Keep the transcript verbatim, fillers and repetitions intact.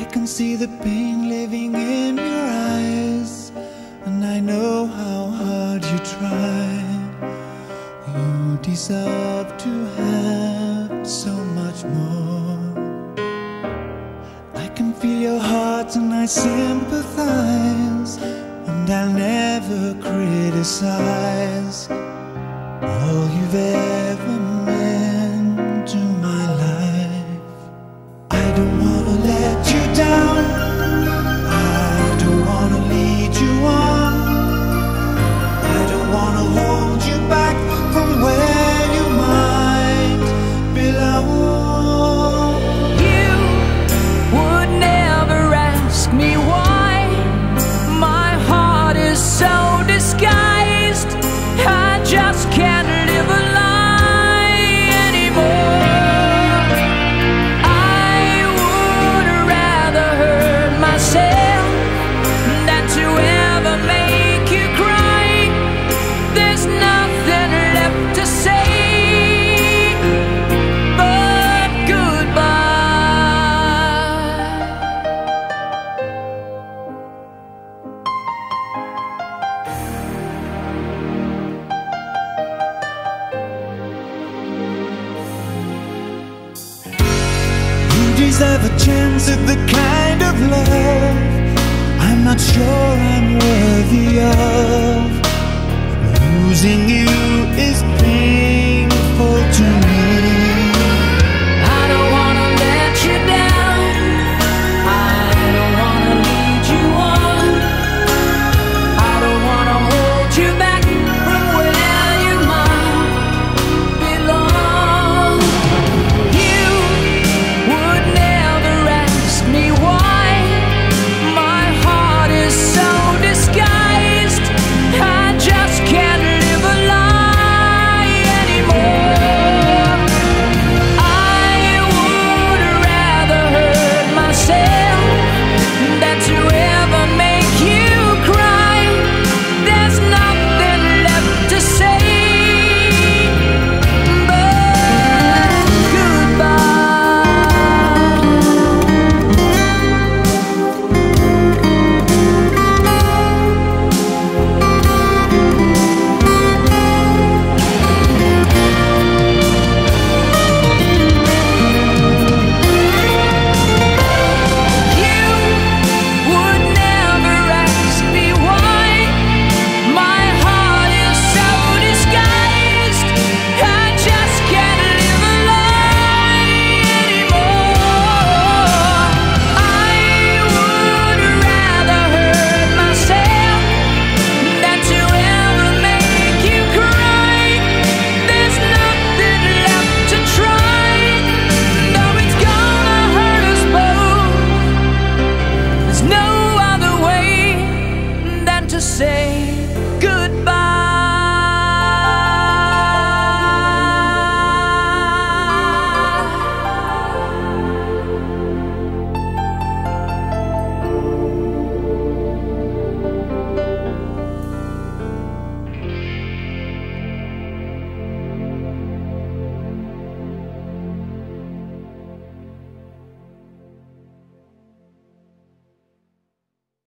can see the pain living in your eyes, and I know how hard you try. You deserve to have so much more. I can feel your heart and I sympathize, and I'll never criticize all you've ever meant to my life. I don't wanna let you down, I don't wanna lead you on, I don't wanna hold you back from where you might belong. You would never ask me why my heart is so disguised. I just can't live a lie anymore. I would rather hurt myself than to ever make you cry. There's nothing left to say but goodbye. You deserve a chance at the kind of love I'm not sure I'm worthy of. Losing you is pain.